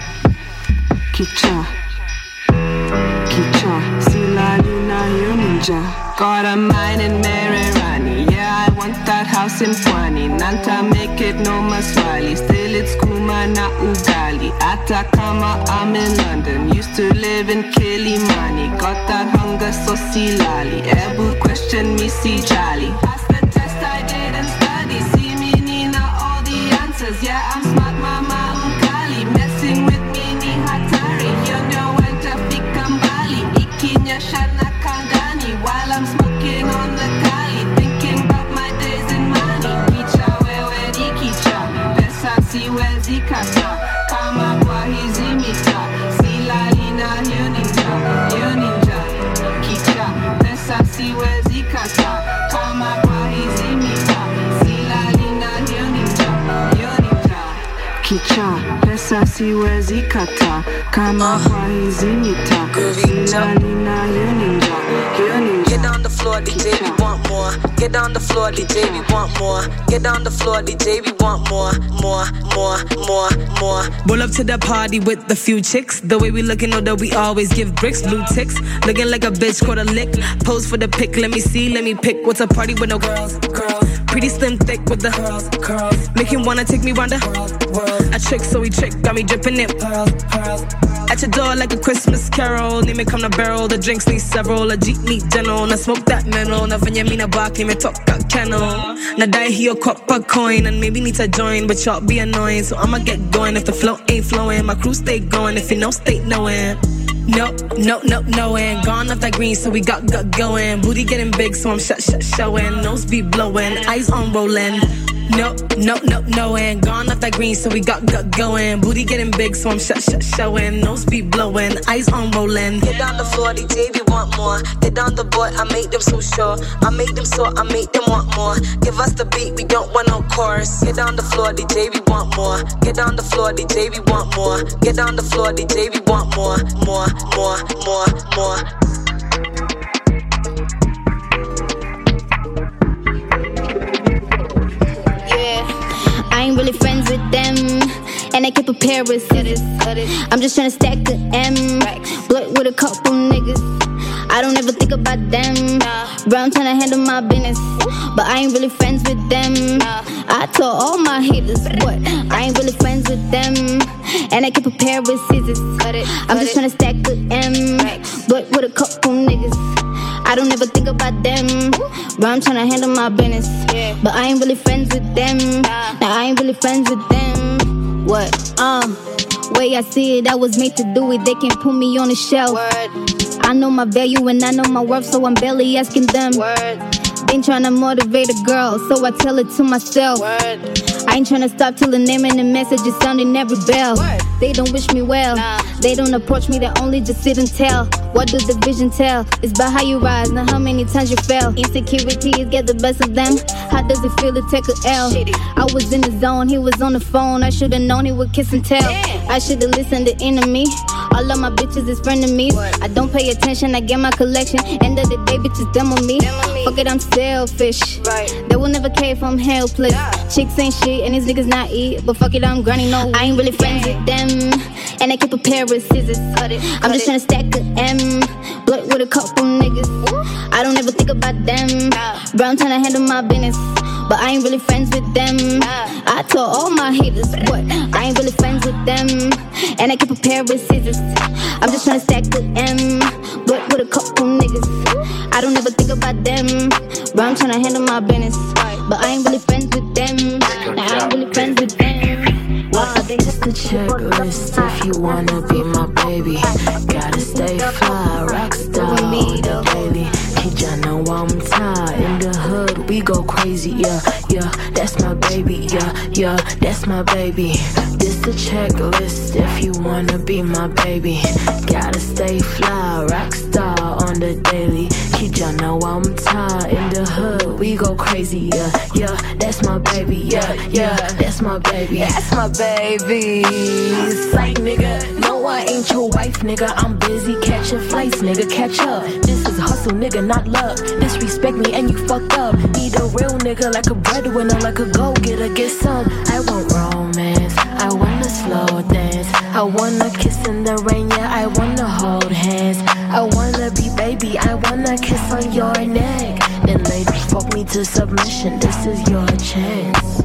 silali na hiyo ninja got a mind in Mererani yeah I want that house in Pwani Nanta make it no maswali still it's kuma na ugali Ata kama I'm in London used to live in Kilimani got that hunger so silali Ebu question me si jali pass the test I didn't study see me nina all the answers yeah I'm smart mama ugali messing with me ni hatari yonyo wenta fika mbali ikinyesha na kangani while I'm smoking on the kali thinking about my days in money kicha wewe ni kicha pesa siwezi kata kama kwa hizi mita silali na hiyo ninja kicha pesa siwezi kata kama kwa hizi mita silali na hiyo ninja kicha pesa siwezi kata kama kwa hizi mita silali na hiyo ninja Get on the floor, DJ, we want more. Get on the floor, DJ, we want more. Get on the floor, DJ, we want more. Roll up to the party with the few chicks. The way we looking, know that we always give bricks, blue ticks. Looking like a bitch, caught a lick. Pose for the pic, let me see, let me pick. What's a party with no girls? Pretty slim, thick with the curls. Make him wanna take me round the world. A trick, so he trick, got me dripping in pearls. At your door like a Christmas carol. Need me come to barrel, the drinks need several. A Jeep need general, na smoke that mental. Na venya mina bak, need me talk that kennel. Na die here, cop a coin. And maybe need to join, but y'all be annoying. So I'ma get going if the flow ain't flowing. My crew stay going, if you know, stay knowing. No, and gone off that green, so we got going. Booty getting big, so I'm showing. Nose be blowing, eyes on rolling. No, and gone off that green, so we got going. Booty getting big, so I'm showing. Nose be blowing, eyes on rolling. Get on the floor, DJ, we want more. Get on the board, I make them so sure. I make them so, I make them want more. Give us the beat, we don't want no chorus. Get on the floor, DJ, we want more. Get on the floor, DJ, we want more. Get on the floor, DJ, we want more. them, and I keep a pair of scissors. I'm just tryna stack the M, blunt with a couple niggas. I don't ever think about them, bro, I'm tryna handle my business, but I ain't really friends with them. I told all my haters, what? I ain't really friends with them, and I keep a pair of scissors. I'm just tryna stack the M, blunt with a couple niggas. I don't ever think about them, bro, I'm tryna handle my business, but I ain't really friends with them. Nah, I ain't really friends with them. What? Way I see it, I was made to do it. They can't put me on the shelf. I know my value and I know my worth, so I'm barely asking them. Ain't tryna motivate a girl, so I tell it to myself. I ain't tryna stop till the name and the message is sounding every bell. They don't wish me well, they don't approach me, they only just sit and tell. What does the vision tell? It's about how you rise, not how many times you fell. Insecurities get the best of them. How does it feel to take a L? I was in the zone, he was on the phone. I should've known he would kiss and tell. I should've listened to enemy. All of my bitches is frenemies. I don't pay attention, I get my collection. End of the day, bitches demo me. Fuck it, I'm selfish. They will never care if I'm helpless. Chicks ain't shit and these niggas not eat, but fuck it, I'm grinding. No, I ain't really friends with them, and I keep a pair of scissors. I'm just tryna stack the M, blunt with a couple niggas. I don't ever think about them, bro, I'm tryna handle my business, but I ain't really friends with them. I told all my haters, what? I ain't really friends with them, and I keep a pair of scissors. I'm just tryna stack the M, blunt with a couple niggas. I don't ever think about them, bro, I'm tryna handle my business, but I ain't really friends with them. Nah, I ain't really friends with them. It's the checklist if you wanna be my baby. Gotta stay fly, rockstar on the daily. Kijana wa mtaa in the hood, we go crazy, yeah, yeah, that's my baby, yeah, yeah, that's my baby. This the checklist if you wanna be my baby. Gotta stay fly, rockstar on the daily. Kijana wa mtaa in the hood, we go crazy, yeah, yeah, that's my baby, yeah, yeah, that's my baby. That's my baby. Psych, nigga, no, I ain't your wife, nigga. I'm busy catching flights, nigga, catch up. This is hustle, nigga, not luck. Disrespect me and you fucked up. Need a real nigga like a breadwinner, like a go-getter, get some. I want romance, I wanna slow dance, I wanna kiss in the rain, yeah, I wanna hold hands, I wanna be baby, I wanna kiss on your neck. Then later fuck me to submission, this is your chance.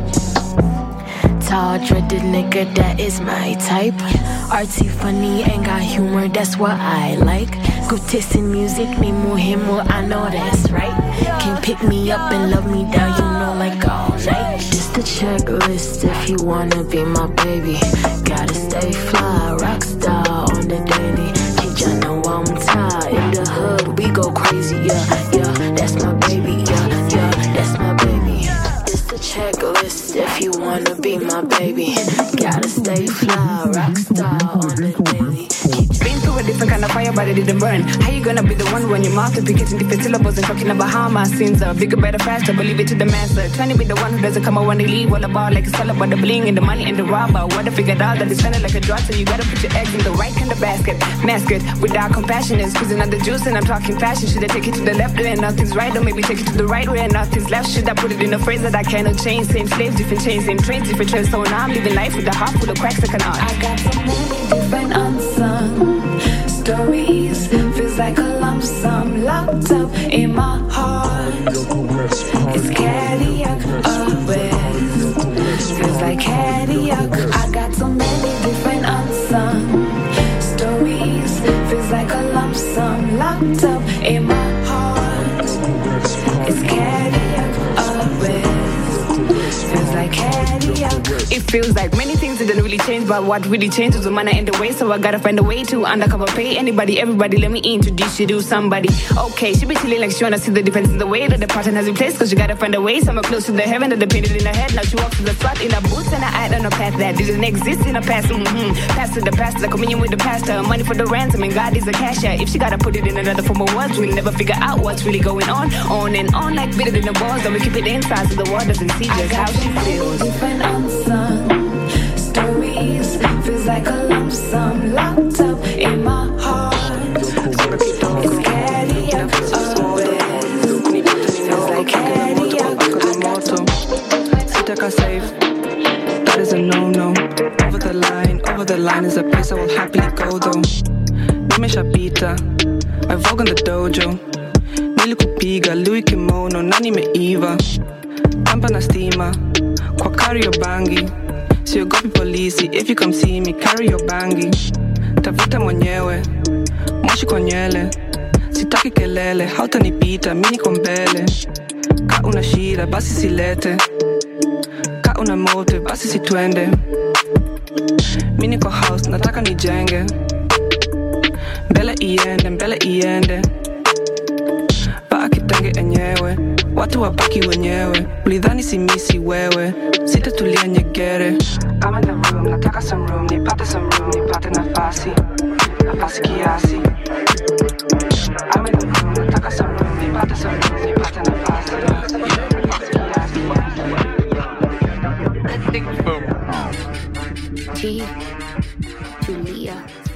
Tall, dreaded nigga, that is my type. Artsy, funny, ain't got humor, that's what I like. Good taste in music, me muhimu, I know that's right. Can't pick me up and love me down, you know, like all night. Just the checklist if you wanna be my baby. Gotta stay fly, rockstar on the daily. Kijana wa mtaa in the hood, we go crazy, yeah, yeah, that's my baby, yeah, yeah, that's my baby. It's the checklist if you wanna be my baby. Gotta stay fly, rockstar on the daily. Been through a different kind of fire, but it didn't burn. How you gonna be the one when your mouth is picking different syllables and talking about how my sins are bigger, better, faster? Believe it to the master. Trying to be the one who doesn't come out when they leave. All about like it's all about the bling and the money and the robber. What I figured out that it's sounding like a drop, so you gotta put your eggs in the right kind of basket. Mask it without compassion and squeezing out the juice, and I'm talking fashion. Should I take it to the left where nothing's right, or maybe take it to the right where nothing's left? Should I put it in a phrase that I cannot change? Same slaves, different chains, same trains, different trends. So now I'm living life with a heart full of cracks I cannot. I got so many different unsung stories, feels like a lump sum locked up in my heart. It's Cadillac arrest, feels like Cadillac. I got so many different unsung stories, feels like a lump sum locked up in my heart. It's Cadillac arrest, feels like Cadillac. It feels like many things didn't really change, but what really changed was the manner and the way. So I gotta find a way to undercover pay anybody, everybody. Let me introduce you to somebody. Okay, she be chilling like she wanna see the difference in the way that the pattern has been placed. Cause you gotta find a way. Somewhere close to the heaven that they painted in her head. Now she walks to the spot in her boots and I add on a path that didn't exist in the past. Pass to the past, like communion with the pastor. Money for the ransom and God is a cashier. If she gotta put it in another form of words, we'll never figure out what's really going on and on, like bitter than the balls. And we keep it inside so the world doesn't see just how she feels. Different unsung stories, feels like a lump sum locked up in my heart. It's Cadillac arrest, feels like Cadillac. Sitaka safe, that is a no-no. line is a place I will happily go though. Nimeshapita, I vogue in the dojo. Nilikupiga, Louis kimono, na nimeiva. Tampa na stima, kwa carry your bangi. Siogopi polisi, if you come see me, carry your bangi. Tafuta mwenyewe, moshi kwa nywele. Sitaki kelele, hautanipita, mimi niko mbele. Ka una shida, basi silete. Ka una motive, basi situende. Mimi niko house, nataka nijenge. Mbele iende. Baki tenge enyewe, watu wabaki wenyewe. Ulidhani si misi wewe, sitatulia nyegere. I'm in the room, nataka some room, nipate nafasi kiasi. I'm in the room, nataka some room, nipate nafasi kiasi. Julia.